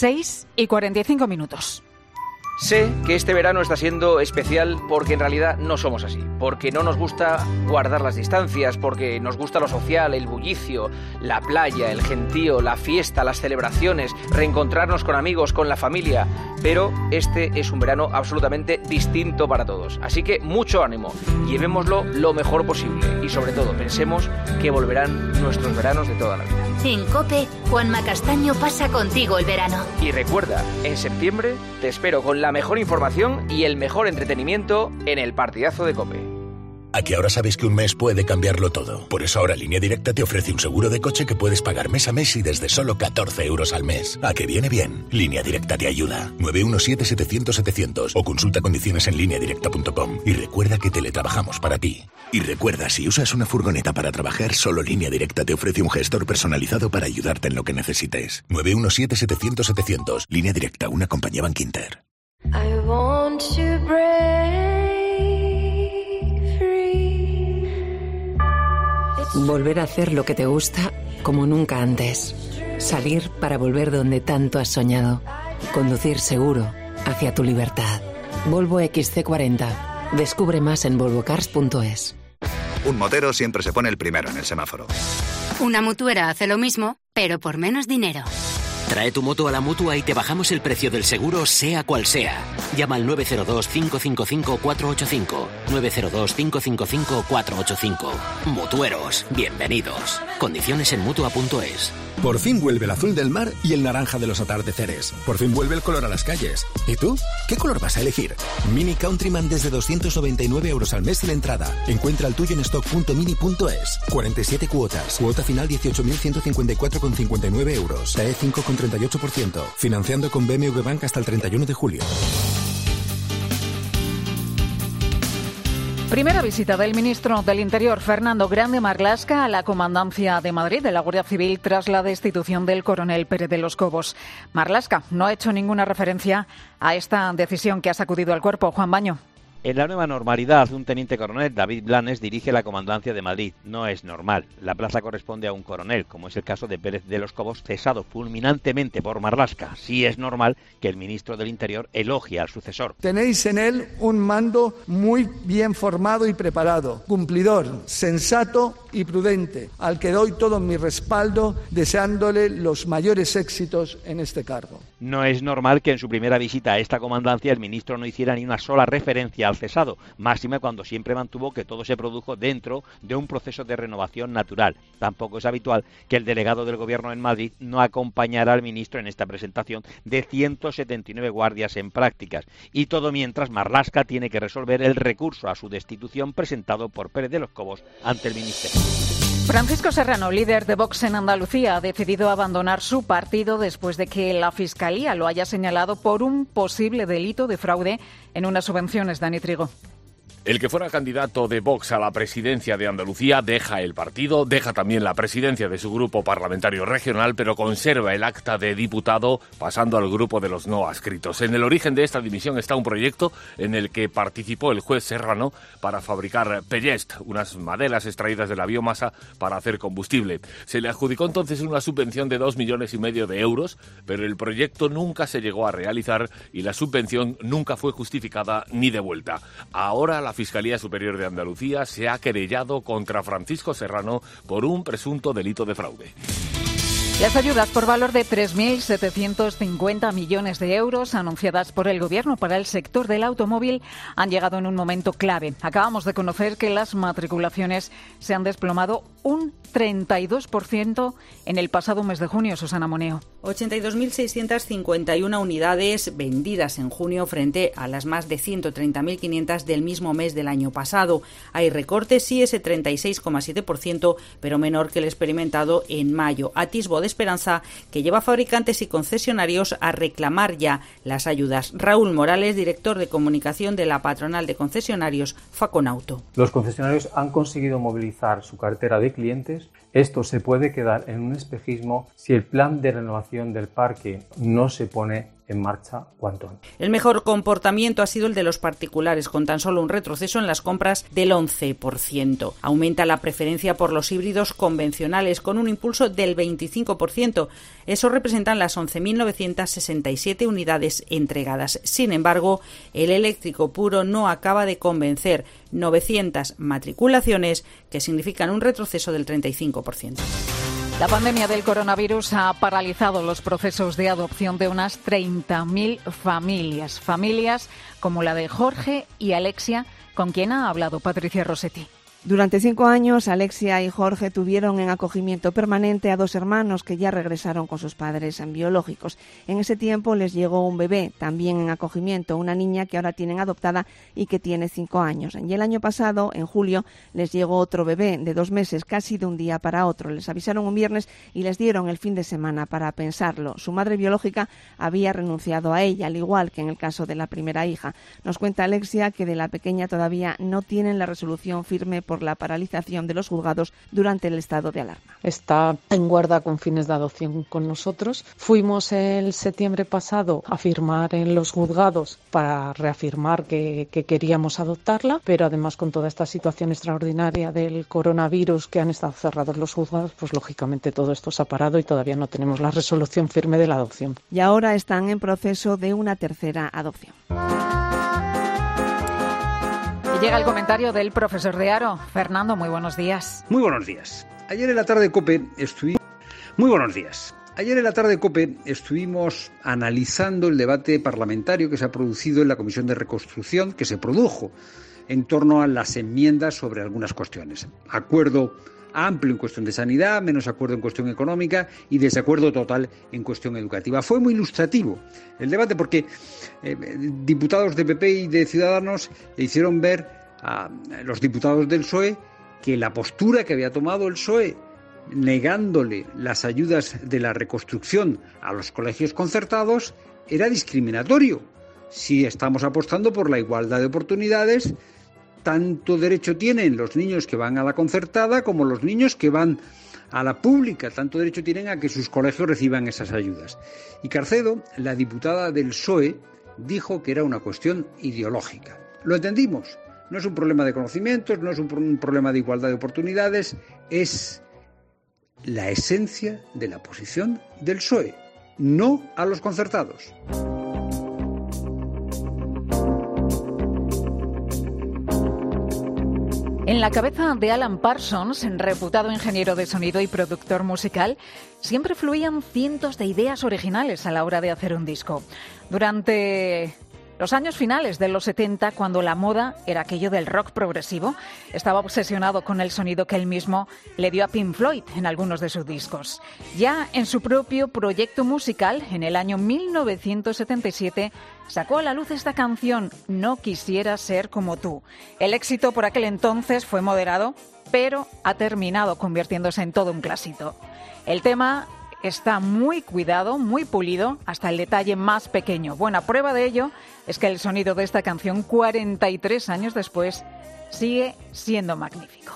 6:45. Sé que este verano está siendo especial porque en realidad no somos así, porque no nos gusta guardar las distancias, porque nos gusta lo social, el bullicio, la playa, el gentío, la fiesta, las celebraciones, reencontrarnos con amigos, con la familia, pero este es un verano absolutamente distinto para todos, así que mucho ánimo, llevémoslo lo mejor posible y sobre todo pensemos que volverán nuestros veranos de toda la vida. En COPE, Juanma Castaño pasa contigo el verano. Y recuerda, en septiembre te espero con la mejor información y el mejor entretenimiento en el partidazo de COPE. ¿A que ahora sabes que un mes puede cambiarlo todo? Por eso ahora Línea Directa te ofrece un seguro de coche que puedes pagar mes a mes y desde solo 14 euros al mes. ¿A que viene bien? Línea Directa te ayuda. 917-700-700 o consulta condiciones en lineadirecta.com. Y recuerda que teletrabajamos para ti. Y recuerda, si usas una furgoneta para trabajar, solo Línea Directa te ofrece un gestor personalizado para ayudarte en lo que necesites. 917-700-700. Línea Directa, una compañía Bankinter. I want to break. Volver a hacer lo que te gusta como nunca antes. Salir para volver donde tanto has soñado. Conducir seguro hacia tu libertad. Volvo XC40. Descubre más en volvocars.es. Un motero siempre se pone el primero en el semáforo. Una mutuera hace lo mismo, pero por menos dinero. Trae tu moto a la Mutua y te bajamos el precio del seguro, sea cual sea. Llama al 902-555-485. 902-555-485. Mutueros, bienvenidos. Condiciones en Mutua.es. Por fin vuelve el azul del mar y el naranja de los atardeceres. Por fin vuelve el color a las calles. ¿Y tú? ¿Qué color vas a elegir? Mini Countryman desde 299 € al mes sin entrada. Encuentra el tuyo en stock.mini.es. 47 cuotas. Cuota final 18.154,59 €. TAE 5,38%. Financiando con BMW Bank hasta el 31 de julio. Primera visita del ministro del Interior, Fernando Grande Marlaska, a la Comandancia de Madrid de la Guardia Civil tras la destitución del coronel Pérez de los Cobos. Marlaska no ha hecho ninguna referencia a esta decisión que ha sacudido al cuerpo. Juan Baño. En la nueva normalidad, un teniente coronel, David Blanes, dirige la Comandancia de Madrid. No es normal. La plaza corresponde a un coronel, como es el caso de Pérez de los Cobos, cesado fulminantemente por Marlaska. Sí es normal que el ministro del Interior elogie al sucesor. Tenéis en él un mando muy bien formado y preparado, cumplidor, sensato y prudente, al que doy todo mi respaldo, deseándole los mayores éxitos en este cargo. No es normal que en su primera visita a esta comandancia el ministro no hiciera ni una sola referencia al cesado, máxime cuando siempre mantuvo que todo se produjo dentro de un proceso de renovación natural. Tampoco es habitual que el delegado del Gobierno en Madrid no acompañara al ministro en esta presentación de 179 guardias en prácticas. Y todo mientras Marlaska tiene que resolver el recurso a su destitución presentado por Pérez de los Cobos ante el Ministerio. Francisco Serrano, líder de Vox en Andalucía, ha decidido abandonar su partido después de que la Fiscalía lo haya señalado por un posible delito de fraude en unas subvenciones. Dani Trigo. El que fuera candidato de Vox a la presidencia de Andalucía deja el partido, deja también la presidencia de su grupo parlamentario regional, pero conserva el acta de diputado, pasando al grupo de los no adscritos. En el origen de esta dimisión está un proyecto en el que participó el juez Serrano para fabricar pellest, unas maderas extraídas de la biomasa para hacer combustible. Se le adjudicó entonces una subvención de 2,5 millones de euros, pero el proyecto nunca se llegó a realizar y la subvención nunca fue justificada ni devuelta. Ahora la Fiscalía Superior de Andalucía se ha querellado contra Francisco Serrano por un presunto delito de fraude. Las ayudas por valor de 3.750 millones de euros anunciadas por el Gobierno para el sector del automóvil han llegado en un momento clave. Acabamos de conocer que las matriculaciones se han desplomado un 32% en el pasado mes de junio. Susana Moneo. 82.651 unidades vendidas en junio frente a las más de 130.500 del mismo mes del año pasado. Hay recortes, sí, ese 36,7%, pero menor que el experimentado en mayo. Atisbo de esperanza que lleva a fabricantes y concesionarios a reclamar ya las ayudas. Raúl Morales, director de comunicación de la patronal de concesionarios Faconauto. Los concesionarios han conseguido movilizar su cartera de clientes. Esto se puede quedar en un espejismo si el plan de renovación del parque no se pone en marcha cuanto antes. El mejor comportamiento ha sido el de los particulares, con tan solo un retroceso en las compras del 11%. Aumenta la preferencia por los híbridos convencionales, con un impulso del 25%. Eso representan las 11.967 unidades entregadas. Sin embargo, el eléctrico puro no acaba de convencer. 900 matriculaciones, que significan un retroceso del 35%. La pandemia del coronavirus ha paralizado los procesos de adopción de unas 30.000 familias como la de Jorge y Alexia, con quien ha hablado Patricia Rossetti. Durante 5 años, Alexia y Jorge tuvieron en acogimiento permanente a 2 hermanos que ya regresaron con sus padres biológicos. En ese tiempo les llegó un bebé, también en acogimiento, una niña que ahora tienen adoptada y que tiene 5 años. Y el año pasado, en julio, les llegó otro bebé de 2 meses, casi de un día para otro. Les avisaron un viernes y les dieron el fin de semana para pensarlo. Su madre biológica había renunciado a ella, al igual que en el caso de la primera hija. Nos cuenta Alexia que de la pequeña todavía no tienen la resolución firme por la paralización de los juzgados durante el estado de alarma. Está en guarda con fines de adopción con nosotros. Fuimos el septiembre pasado a firmar en los juzgados para reafirmar que queríamos adoptarla, pero además con toda esta situación extraordinaria del coronavirus, que han estado cerrados los juzgados, pues lógicamente todo esto se ha parado y todavía no tenemos la resolución firme de la adopción. Y ahora están en proceso de una tercera adopción. Llega el comentario del profesor de Aro. Fernando, muy buenos días. Muy buenos días. Ayer en la tarde COPE estuvimos analizando el debate parlamentario que se ha producido en la Comisión de Reconstrucción, que se produjo en torno a las enmiendas sobre algunas cuestiones. Acuerdo amplio en cuestión de sanidad, menos acuerdo en cuestión económica y desacuerdo total en cuestión educativa. Fue muy ilustrativo el debate porque diputados de PP y de Ciudadanos le hicieron ver a los diputados del PSOE que la postura que había tomado el PSOE negándole las ayudas de la reconstrucción a los colegios concertados era discriminatorio. Si estamos apostando por la igualdad de oportunidades, tanto derecho tienen los niños que van a la concertada como los niños que van a la pública, tanto derecho tienen a que sus colegios reciban esas ayudas. Y Carcedo, la diputada del PSOE, dijo que era una cuestión ideológica. Lo entendimos, no es un problema de conocimientos, no es un problema de igualdad de oportunidades, es la esencia de la posición del PSOE, no a los concertados. En la cabeza de Alan Parsons, reputado ingeniero de sonido y productor musical, siempre fluían cientos de ideas originales a la hora de hacer un disco. Durante los años finales de los 70, cuando la moda era aquello del rock progresivo, estaba obsesionado con el sonido que él mismo le dio a Pink Floyd en algunos de sus discos. Ya en su propio proyecto musical, en el año 1977, sacó a la luz esta canción, No quisiera ser como tú. El éxito por aquel entonces fue moderado, pero ha terminado convirtiéndose en todo un clásico. El tema está muy cuidado, muy pulido, hasta el detalle más pequeño. Buena prueba de ello es que el sonido de esta canción, 43 años después, sigue siendo magnífico.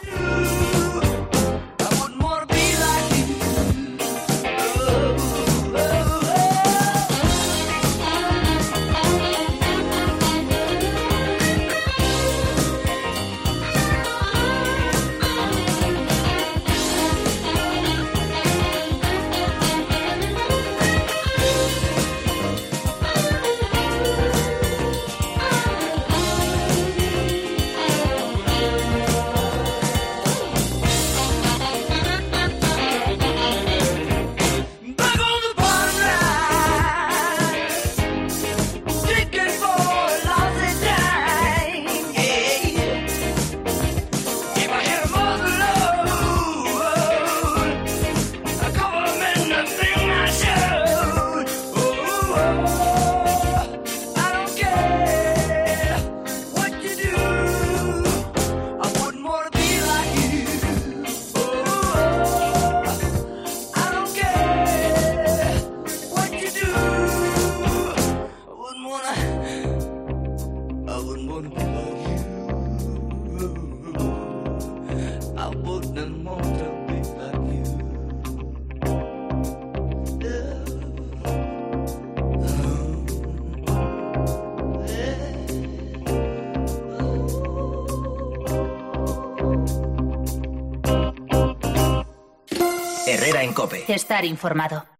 Herrera en COPE. Estar informado.